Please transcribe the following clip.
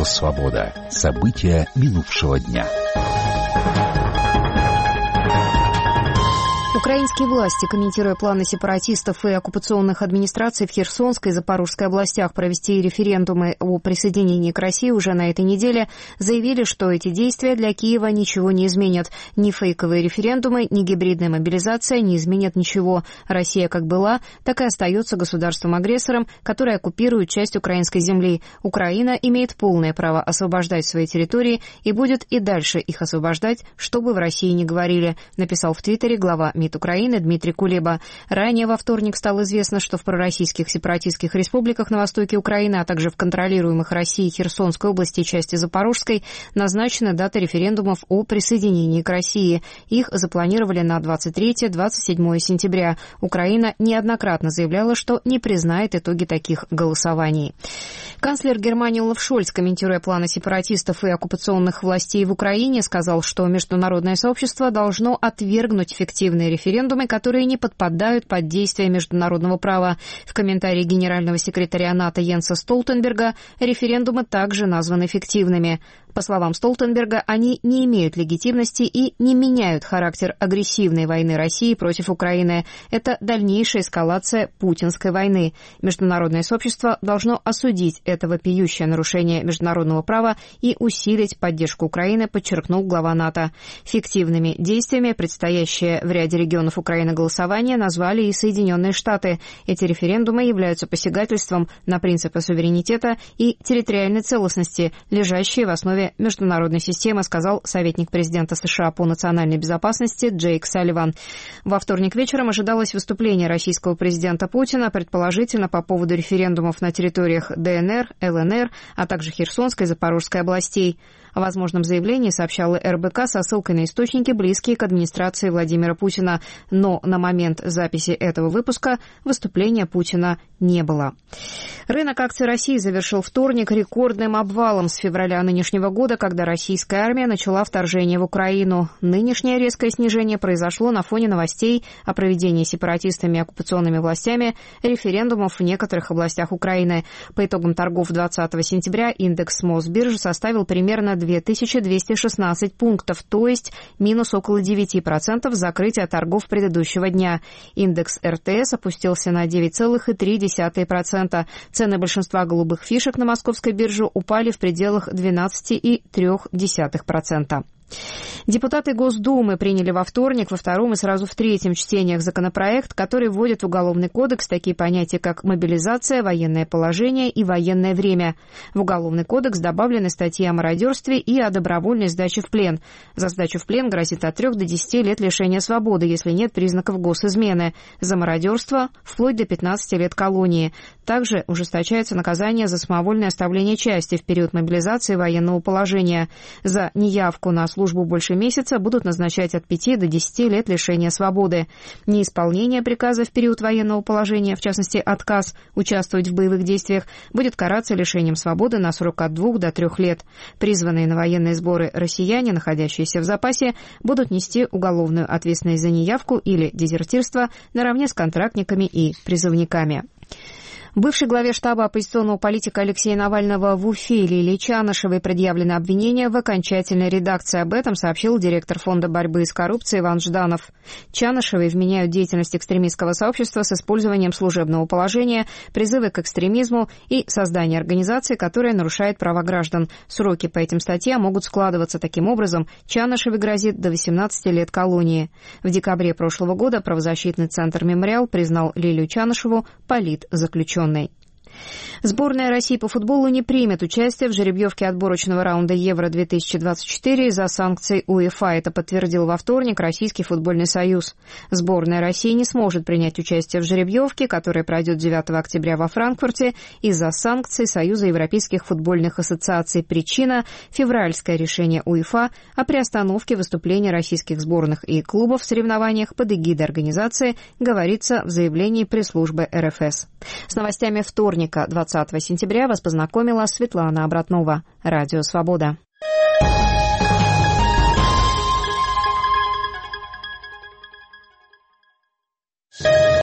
Радио «Свобода». События минувшего дня. Украинские власти, комментируя планы сепаратистов и оккупационных администраций в Херсонской и Запорожской областях провести референдумы о присоединении к России уже на этой неделе, заявили, что эти действия для Киева ничего не изменят. Ни фейковые референдумы, ни гибридная мобилизация не изменят ничего. Россия как была, так и остается государством-агрессором, которое оккупирует часть украинской земли. Украина имеет полное право освобождать свои территории и будет и дальше их освобождать, что бы в России ни говорили, написал в Твиттере глава МИД Украины Дмитрий Кулеба. Ранее во вторник стало известно, что в пророссийских сепаратистских республиках на востоке Украины, а также в контролируемых Россией Херсонской области и части Запорожской назначена дата референдумов о присоединении к России. Их запланировали на 23-27 сентября. Украина неоднократно заявляла, что не признает итоги таких голосований. Канцлер Германии Олаф Шольц, комментируя планы сепаратистов и оккупационных властей в Украине, сказал, что международное сообщество должно отвергнуть фиктивные референдумы, которые не подпадают под действие международного права. В комментарии генерального секретаря НАТО Йенса Столтенберга референдумы также названы фиктивными. По словам Столтенберга, они не имеют легитимности и не меняют характер агрессивной войны России против Украины. Это дальнейшая эскалация путинской войны. Международное сообщество должно осудить это вопиющее нарушение международного права и усилить поддержку Украины, подчеркнул глава НАТО. Фиктивными действиями предстоящее в ряде регионов Украины голосование назвали и Соединенные Штаты. Эти референдумы являются посягательством на принципы суверенитета и территориальной целостности, лежащие в основе международной системы, сказал советник президента США по национальной безопасности Джейк Салливан. Во вторник вечером ожидалось выступление российского президента Путина, предположительно по поводу референдумов на территориях ДНР, ЛНР, а также Херсонской и Запорожской областей. О возможном заявлении сообщала РБК со ссылкой на источники, близкие к администрации Владимира Путина. Но на момент записи этого выпуска выступления Путина не было. Рынок акций России завершил вторник рекордным обвалом с февраля нынешнего года, когда российская армия начала вторжение в Украину. Нынешнее резкое снижение произошло на фоне новостей о проведении сепаратистами и оккупационными властями референдумов в некоторых областях Украины. По итогам торгов 20 сентября индекс Мосбиржи составил примерно 2216 пунктов, то есть минус около 9% закрытия торгов предыдущего дня. Индекс РТС опустился на 9,3%. Цены большинства голубых фишек на московской бирже упали в пределах 12,3%. Депутаты Госдумы приняли во вторник, во втором и сразу в третьем чтениях законопроект, который вводит в Уголовный кодекс такие понятия, как мобилизация, военное положение и военное время. В Уголовный кодекс добавлены статьи о мародерстве и о добровольной сдаче в плен. За сдачу в плен грозит от 3 до 10 лет лишения свободы, если нет признаков госизмены. За мародерство – вплоть до 15 лет колонии. Также ужесточается наказание за самовольное оставление части в период мобилизации военного положения. За неявку на службу больше месяца будут назначать от 5 до 10 лет лишения свободы. Неисполнение приказа в период военного положения, в частности отказ участвовать в боевых действиях, будет караться лишением свободы на срок от 2 до 3 лет. Призванные на военные сборы россияне, находящиеся в запасе, будут нести уголовную ответственность за неявку или дезертирство наравне с контрактниками и призывниками. Бывшей главе штаба оппозиционного политика Алексея Навального в Уфе Лилии Чанышевой предъявлено обвинение в окончательной редакции. Об этом сообщил директор Фонда борьбы с коррупцией Иван Жданов. Чанышевой вменяют деятельность экстремистского сообщества с использованием служебного положения, призывы к экстремизму и создание организации, которая нарушает права граждан. Сроки по этим статьям могут складываться таким образом. Чанышевой грозит до 18 лет колонии. В декабре прошлого года правозащитный центр «Мемориал» признал Лилию Чанышеву политзаключенной. Сборная России по футболу не примет участие в жеребьевке отборочного раунда Евро-2024 из-за санкций УЕФА. Это подтвердил во вторник Российский футбольный союз. Сборная России не сможет принять участие в жеребьевке, которая пройдет 9 октября во Франкфурте, из-за санкций Союза европейских футбольных ассоциаций. Причина – февральское решение УЕФА о приостановке выступлений российских сборных и клубов в соревнованиях под эгидой организации, говорится в заявлении пресс-службы РФС. С новостями вторника, 20 сентября, вас познакомила Светлана Обратнова. Радио «Свобода».